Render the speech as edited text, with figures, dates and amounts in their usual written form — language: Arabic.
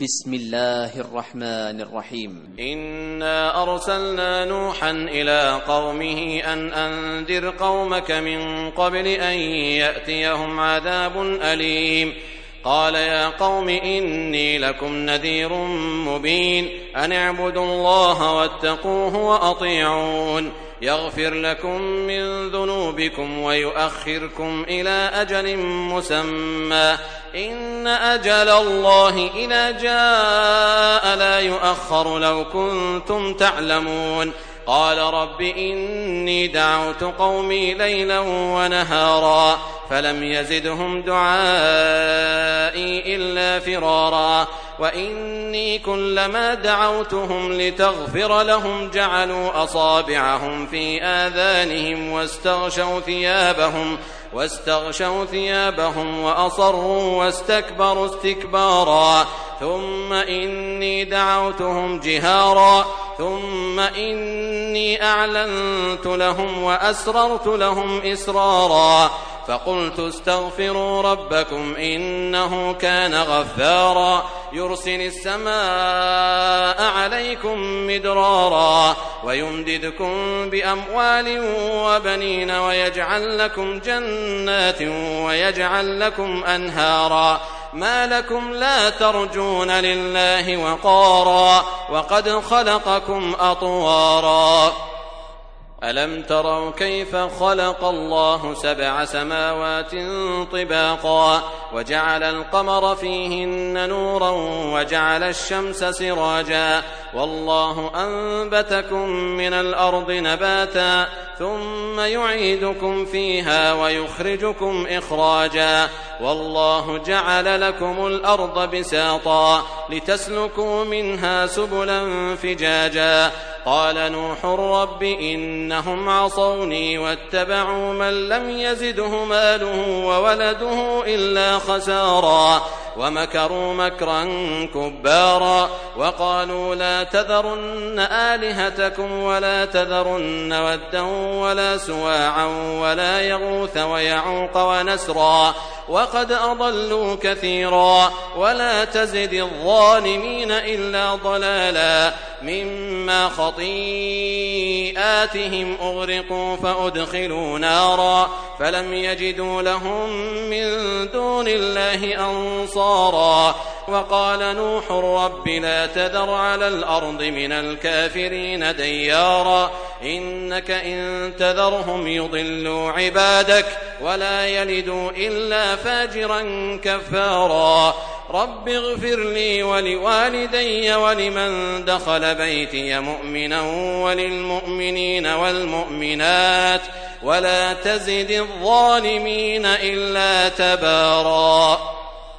بسم الله الرحمن الرحيم. إنا أرسلنا نوحا إلى قومه أن أنذر قومك من قبل أن يأتيهم عذاب أليم. قال يا قوم إني لكم نذير مبين أن اعبدوا الله واتقوه وأطيعون يغفر لكم من ذنوبكم ويؤخركم إلى أجل مسمى إن أجل الله إذا جاء لا يؤخر لو كنتم تعلمون. قال رب إني دعوت قومي ليلا ونهارا فلم يزدهم دعائي إلا فرارا وإني كلما دعوتهم لتغفر لهم جعلوا أصابعهم في آذانهم واستغشوا ثيابهم وأصروا واستكبروا استكبارا ثم إني دعوتهم جهارا ثم إني أعلنت لهم وأسررت لهم إسرارا فقلت استغفروا ربكم إنه كان غفارا يرسل السماء عليكم مدرارا ويمددكم بأموال وبنين ويجعل لكم جنات ويجعل لكم أنهارا ما لكم لا ترجون لله وقارا وقد خلقكم أطوارا ألم تروا كيف خلق الله 7 سماوات طباقا وجعل القمر فيهن نورا وجعل الشمس سراجا والله أنبتكم من الأرض نباتا ثم يعيدكم فيها ويخرجكم إخراجا والله جعل لكم الأرض بساطا لتسلكوا منها سبلا فجاجا قال نوح رب إنهم عصوني واتبعوا من لم يزده ماله وولده إلا خسارا ومكروا مكرا كبارا وقالوا لا تذرن آلهتكم ولا تذرن ودا ولا سواعا ولا يغوث ويعوق ونسرا وقد أضلوا كثيرا ولا تزد الظالمين إلا ضلالا مما خطيئاتهم أغرقوا فأدخلوا نارا فلم يجدوا لهم من دون الله أنصارا وقال نوح رب لا تذر على الأرض من الكافرين ديارا إنك إن تذرهم يضلوا عبادك ولا يلدوا إلا فاجرا كفارا رب اغفر لي ولوالدي ولمن دخل بيتي مؤمنا وللمؤمنين والمؤمنات ولا تزد الظالمين إلا تبارا.